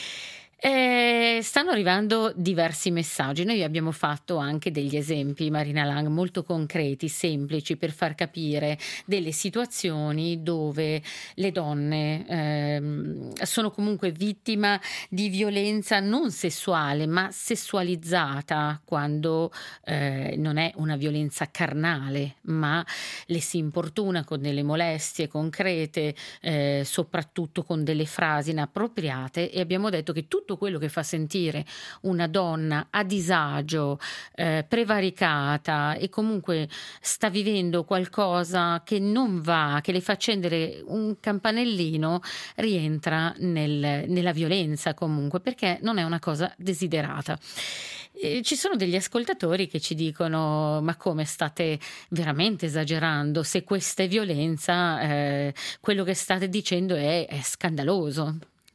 Eh, stanno arrivando diversi messaggi. Noi abbiamo fatto anche degli esempi, Marina Lang, molto concreti, semplici, per far capire delle situazioni dove le donne ehm, sono comunque vittima di violenza non sessuale ma sessualizzata, quando eh, non è una violenza carnale ma le si importuna con delle molestie concrete, eh, soprattutto con delle frasi inappropriate, e abbiamo detto che tutto quello che fa sentire una donna a disagio, eh, prevaricata e comunque sta vivendo qualcosa che non va, che le fa accendere un campanellino, rientra nel, nella violenza comunque, perché non è una cosa desiderata. Eh, ci sono degli ascoltatori che ci dicono: ma come, state veramente esagerando? Se questa è violenza, eh, quello che state dicendo è, è scandaloso.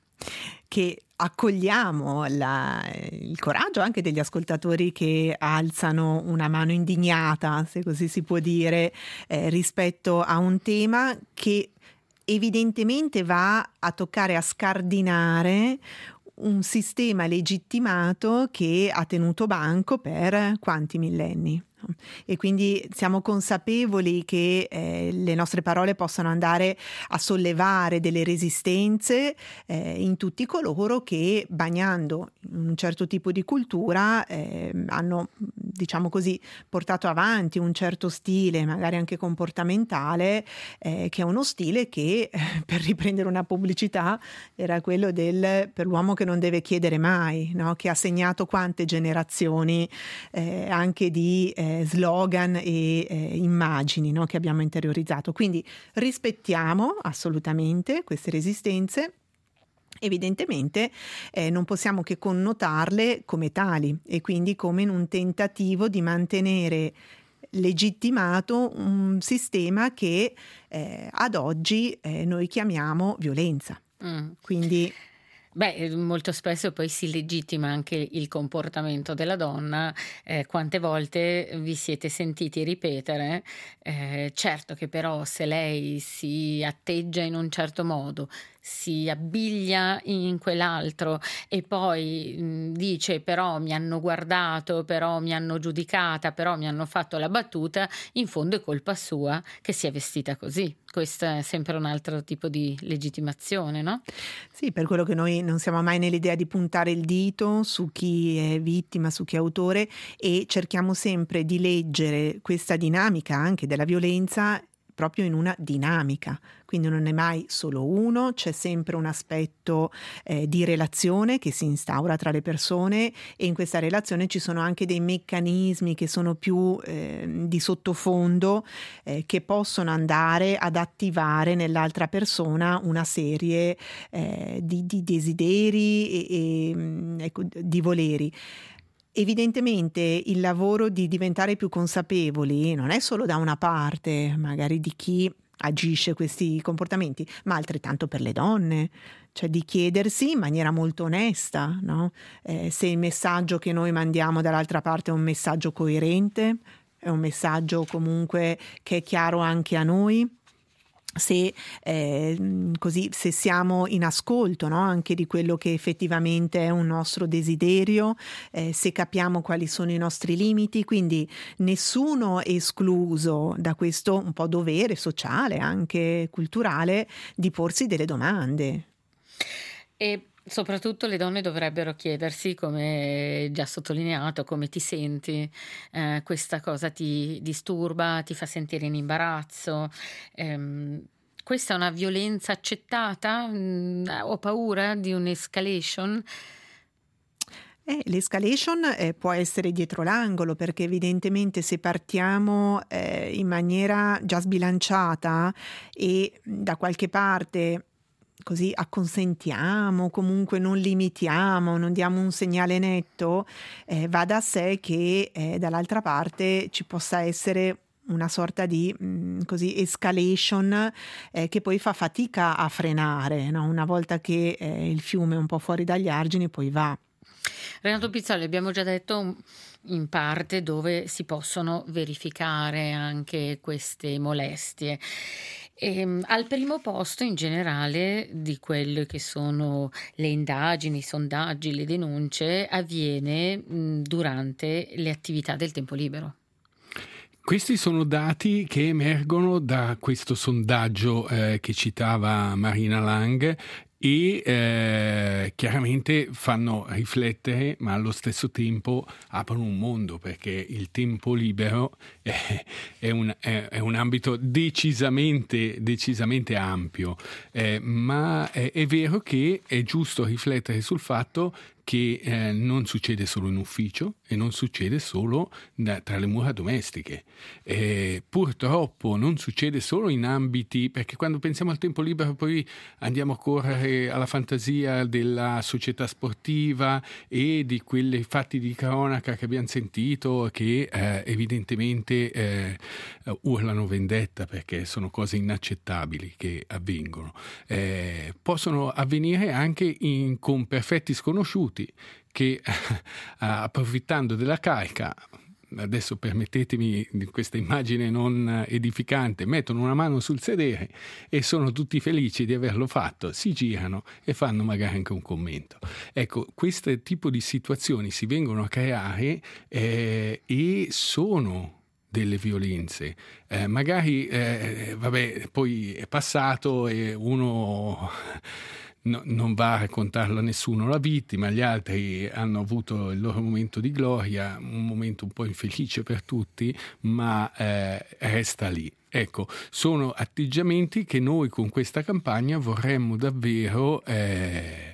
Che accogliamo la, il coraggio anche degli ascoltatori che alzano una mano indignata, se così si può dire, eh, rispetto a un tema che evidentemente va a toccare, a scardinare un sistema legittimato che ha tenuto banco per quanti millenni. E quindi siamo consapevoli che eh, le nostre parole possano andare a sollevare delle resistenze eh, in tutti coloro che, bagnando un certo tipo di cultura, eh, hanno, diciamo così, portato avanti un certo stile, magari anche comportamentale, eh, che è uno stile che, eh, per riprendere una pubblicità, era quello del per l'uomo che non deve chiedere mai, no? Che ha segnato quante generazioni eh, anche di eh, slogan e eh, immagini, no? Che abbiamo interiorizzato. Quindi rispettiamo assolutamente queste resistenze. Evidentemente eh, non possiamo che connotarle come tali, e quindi come in un tentativo di mantenere legittimato un sistema che eh, ad oggi eh, noi chiamiamo violenza. Mm. Quindi Beh, molto spesso poi si legittima anche il comportamento della donna. Eh, quante volte vi siete sentiti ripetere, eh, certo che però se lei si atteggia in un certo modo, si abbiglia in quell'altro e poi mh, dice però mi hanno guardato, però mi hanno giudicata, però mi hanno fatto la battuta, in fondo è colpa sua che si è vestita così. Questo è sempre un altro tipo di legittimazione, no? Sì, per quello che noi non siamo mai nell'idea di puntare il dito su chi è vittima, su chi è autore, e cerchiamo sempre di leggere questa dinamica anche della violenza proprio in una dinamica, quindi non è mai solo uno, c'è sempre un aspetto eh, di relazione che si instaura tra le persone, e in questa relazione ci sono anche dei meccanismi che sono più eh, di sottofondo, eh, che possono andare ad attivare nell'altra persona una serie eh, di, di desideri e, e ecco, di voleri. Evidentemente il lavoro di diventare più consapevoli non è solo da una parte, magari di chi agisce questi comportamenti, ma altrettanto per le donne, cioè di chiedersi in maniera molto onesta, no? Eh, se il messaggio che noi mandiamo dall'altra parte è un messaggio coerente, è un messaggio comunque che è chiaro anche a noi. Se, eh, così, se siamo in ascolto, no? Anche di quello che effettivamente è un nostro desiderio, eh, se capiamo quali sono i nostri limiti, quindi nessuno è escluso da questo un po' dovere sociale, anche culturale, di porsi delle domande. E soprattutto le donne dovrebbero chiedersi, come già sottolineato, come ti senti, eh, questa cosa ti disturba, ti fa sentire in imbarazzo. Ehm, questa è una violenza accettata? Mm, ho paura di un'escalation? Eh, l'escalation eh, può essere dietro l'angolo, perché evidentemente se partiamo eh, in maniera già sbilanciata e da qualche parte così acconsentiamo, comunque non limitiamo, non diamo un segnale netto, eh, va da sé che eh, dall'altra parte ci possa essere una sorta di mh, così escalation eh, che poi fa fatica a frenare, no? Una volta che eh, il fiume è un po' fuori dagli argini, poi va. Renato Pizzoli, abbiamo già detto in parte dove si possono verificare anche queste molestie. E, al primo posto in generale di quelle che sono le indagini, i sondaggi, le denunce, avviene mh, durante le attività del tempo libero. Questi sono dati che emergono da questo sondaggio eh, che citava Marina Lang e eh, chiaramente fanno riflettere, ma allo stesso tempo aprono un mondo, perché il tempo libero è, è, un, è, è un ambito decisamente, decisamente ampio, eh, ma è, è vero che è giusto riflettere sul fatto che eh, non succede solo in ufficio e non succede solo da, tra le mura domestiche. Eh, purtroppo non succede solo in ambiti, perché quando pensiamo al tempo libero poi andiamo a correre alla fantasia della società sportiva e di quei fatti di cronaca che abbiamo sentito che eh, evidentemente eh, urlano vendetta, perché sono cose inaccettabili che avvengono. Eh, possono avvenire anche in, con perfetti sconosciuti che approfittando della carica, adesso permettetemi questa immagine non edificante, mettono una mano sul sedere e sono tutti felici di averlo fatto, si girano e fanno magari anche un commento. Ecco, questo tipo di situazioni si vengono a creare eh, e sono delle violenze. Eh, magari, eh, vabbè, poi è passato e uno no, non va a raccontarlo a nessuno la vittima, gli altri hanno avuto il loro momento di gloria, un momento un po' infelice per tutti, ma eh, resta lì. Ecco, sono atteggiamenti che noi con questa campagna vorremmo davvero eh,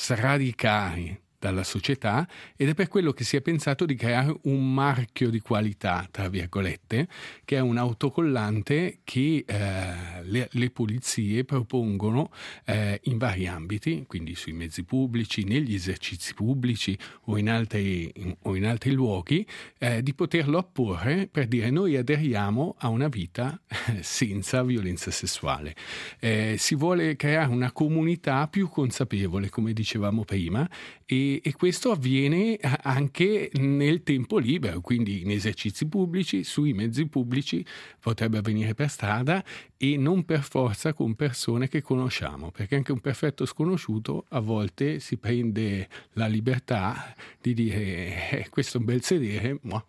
sradicare dalla società, ed è per quello che si è pensato di creare un marchio di qualità, tra virgolette, che è un autocollante che eh, le, le polizie propongono eh, in vari ambiti, quindi sui mezzi pubblici, negli esercizi pubblici o in altri, in, o in altri luoghi, eh, di poterlo apporre per dire: noi aderiamo a una vita senza violenza sessuale. Eh, si vuole creare una comunità più consapevole, come dicevamo prima, e E questo avviene anche nel tempo libero, quindi in esercizi pubblici, sui mezzi pubblici, potrebbe avvenire per strada e non per forza con persone che conosciamo, perché anche un perfetto sconosciuto a volte si prende la libertà di dire eh, questo è un bel sedere, ma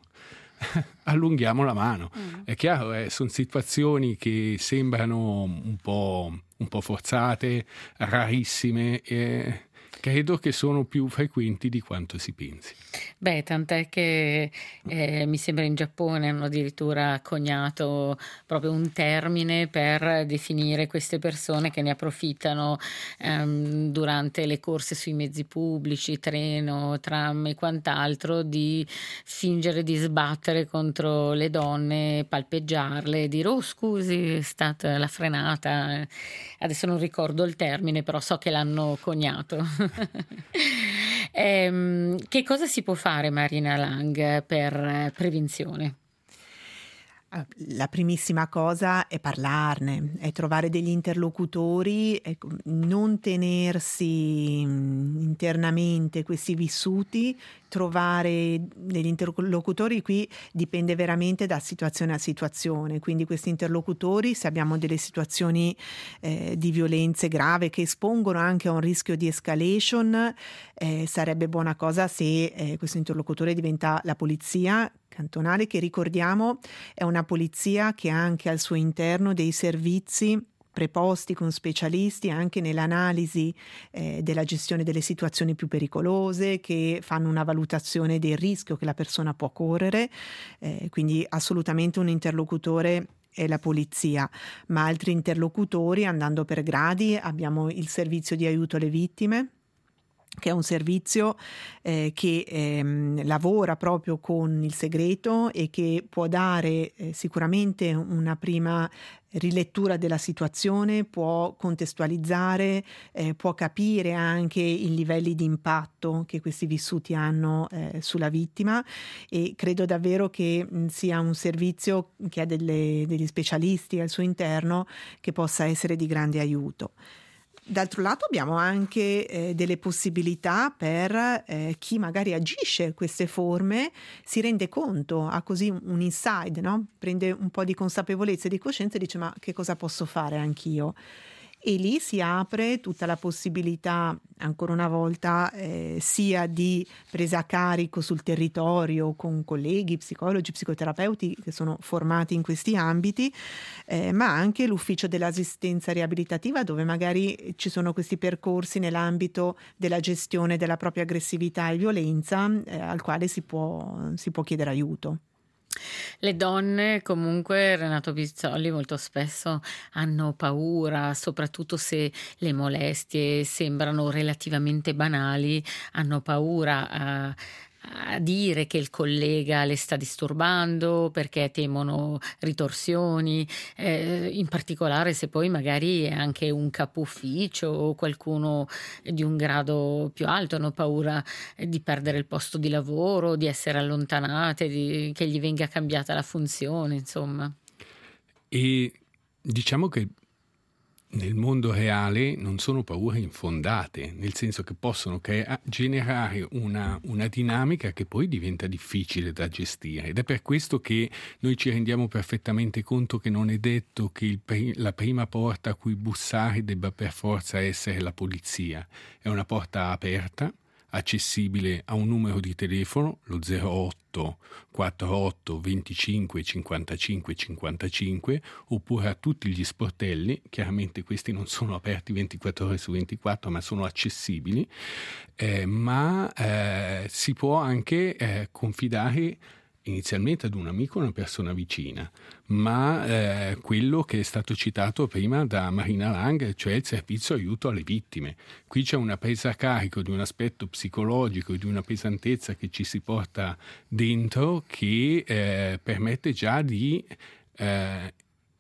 allunghiamo la mano. Mm. È chiaro, eh, sono situazioni che sembrano un po', un po' forzate, rarissime, e credo che sono più frequenti di quanto si pensi. Beh, tant'è che eh, mi sembra in Giappone hanno addirittura coniato proprio un termine per definire queste persone che ne approfittano ehm, durante le corse sui mezzi pubblici, treno, tram e quant'altro, di fingere di sbattere contro le donne, palpeggiarle, dire: oh scusi, è stata la frenata. Adesso non ricordo il termine, però so che l'hanno coniato. eh, che cosa si può fare, Marina Lang, per prevenzione? La primissima cosa è parlarne, è trovare degli interlocutori, ecco, non tenersi internamente questi vissuti, trovare degli interlocutori. Qui dipende veramente da situazione a situazione, quindi questi interlocutori, se abbiamo delle situazioni eh, di violenze grave che espongono anche a un rischio di escalation, eh, sarebbe buona cosa se eh, questo interlocutore diventa la polizia cantonale, che ricordiamo è una polizia che ha anche al suo interno dei servizi preposti con specialisti anche nell'analisi eh, della gestione delle situazioni più pericolose, che fanno una valutazione del rischio che la persona può correre, eh, quindi assolutamente un interlocutore è la polizia, ma altri interlocutori, andando per gradi, abbiamo il servizio di aiuto alle vittime, che è un servizio eh, che ehm, lavora proprio con il segreto e che può dare eh, sicuramente una prima rilettura della situazione, può contestualizzare, eh, può capire anche i livelli di impatto che questi vissuti hanno eh, sulla vittima, e credo davvero che mh, sia un servizio che ha delle, degli specialisti al suo interno che possa essere di grande aiuto. D'altro lato abbiamo anche eh, delle possibilità per eh, chi magari agisce queste forme, si rende conto, ha così un, un inside, no? Prende un po' di consapevolezza e di coscienza e dice: ma che cosa posso fare anch'io? E lì si apre tutta la possibilità, ancora una volta, eh, sia di presa a carico sul territorio con colleghi, psicologi, psicoterapeuti che sono formati in questi ambiti, eh, ma anche l'ufficio dell'assistenza riabilitativa, dove magari ci sono questi percorsi nell'ambito della gestione della propria aggressività e violenza, eh, al quale si può, si può chiedere aiuto. Le donne comunque, Renato Pizzolli, molto spesso hanno paura, soprattutto se le molestie sembrano relativamente banali, hanno paura a, a dire che il collega le sta disturbando perché temono ritorsioni, eh, in particolare se poi magari è anche un capo ufficio o qualcuno di un grado più alto, hanno paura di perdere il posto di lavoro, di essere allontanate, di, che gli venga cambiata la funzione, insomma. E diciamo che nel mondo reale non sono paure infondate, nel senso che possono crea- generare una, una dinamica che poi diventa difficile da gestire, ed è per questo che noi ci rendiamo perfettamente conto che non è detto che il pri- la prima porta a cui bussare debba per forza essere la polizia. È una porta aperta, accessibile a un numero di telefono, lo zero otto quarantotto venticinque cinquantacinque cinquantacinque, oppure a tutti gli sportelli. Chiaramente questi non sono aperti ventiquattro ore su ventiquattro, ma sono accessibili, eh, ma eh, si può anche eh, confidare inizialmente ad un amico, una persona vicina, ma eh, quello che è stato citato prima da Marina Lang, cioè il servizio aiuto alle vittime. Qui c'è una presa a carico di un aspetto psicologico e di una pesantezza che ci si porta dentro, che eh, permette già di eh,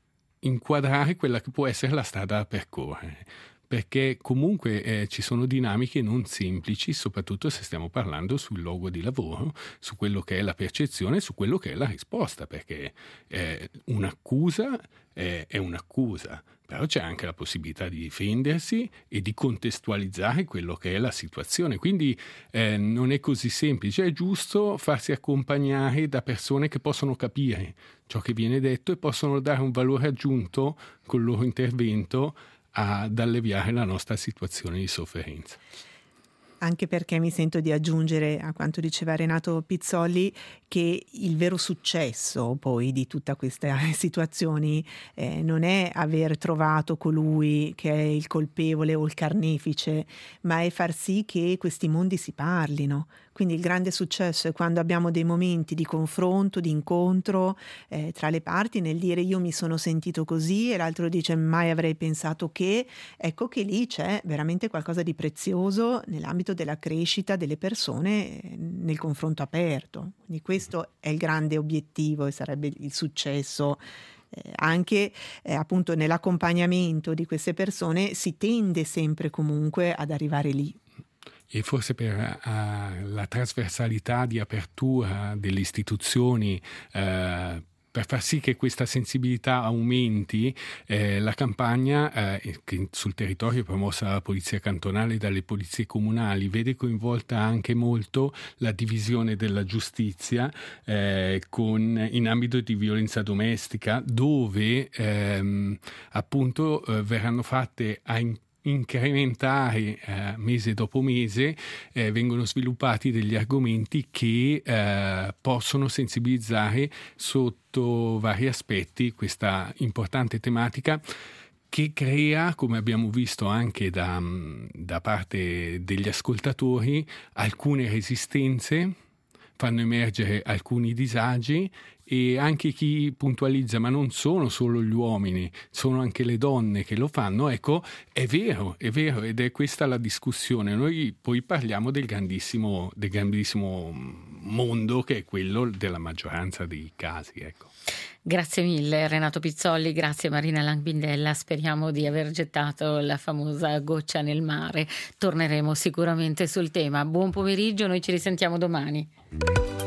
inquadrare quella che può essere la strada da percorrere. Perché comunque eh, ci sono dinamiche non semplici, soprattutto se stiamo parlando sul luogo di lavoro, su quello che è la percezione, su quello che è la risposta, perché eh, un'accusa eh, è un'accusa, però c'è anche la possibilità di difendersi e di contestualizzare quello che è la situazione. Quindi eh, non è così semplice, è giusto farsi accompagnare da persone che possono capire ciò che viene detto e possono dare un valore aggiunto col loro intervento ad alleviare la nostra situazione di sofferenza. Anche perché mi sento di aggiungere a quanto diceva Renato Pizzolli che il vero successo poi di tutta questa situazioni eh, non è aver trovato colui che è il colpevole o il carnefice, ma è far sì che questi mondi si parlino. Quindi il grande successo è quando abbiamo dei momenti di confronto, di incontro eh, tra le parti, nel dire io mi sono sentito così e l'altro dice mai avrei pensato che, ecco che lì c'è veramente qualcosa di prezioso nell'ambito della crescita delle persone eh, nel confronto aperto. Quindi questo è il grande obiettivo e sarebbe il successo. Eh, anche eh, appunto nell'accompagnamento di queste persone si tende sempre comunque ad arrivare lì. E forse per uh, la trasversalità di apertura delle istituzioni, uh, per far sì che questa sensibilità aumenti, eh, la campagna eh, che sul territorio è promossa dalla Polizia Cantonale e dalle polizie comunali vede coinvolta anche molto la divisione della giustizia eh, con, in ambito di violenza domestica, dove ehm, appunto eh, verranno fatte a in- incrementare eh, mese dopo mese, eh, vengono sviluppati degli argomenti che eh, possono sensibilizzare sotto vari aspetti questa importante tematica, che crea, come abbiamo visto anche da, da parte degli ascoltatori, alcune resistenze, fanno emergere alcuni disagi, e anche chi puntualizza ma non sono solo gli uomini, sono anche le donne che lo fanno, ecco, è vero, è vero, ed è questa la discussione. Noi poi parliamo del grandissimo, del grandissimo mondo che è quello della maggioranza dei casi, ecco. Grazie mille Renato Pizzolli, grazie Marina Langbindella, speriamo di aver gettato la famosa goccia nel mare, torneremo sicuramente sul tema. Buon pomeriggio, noi ci risentiamo domani.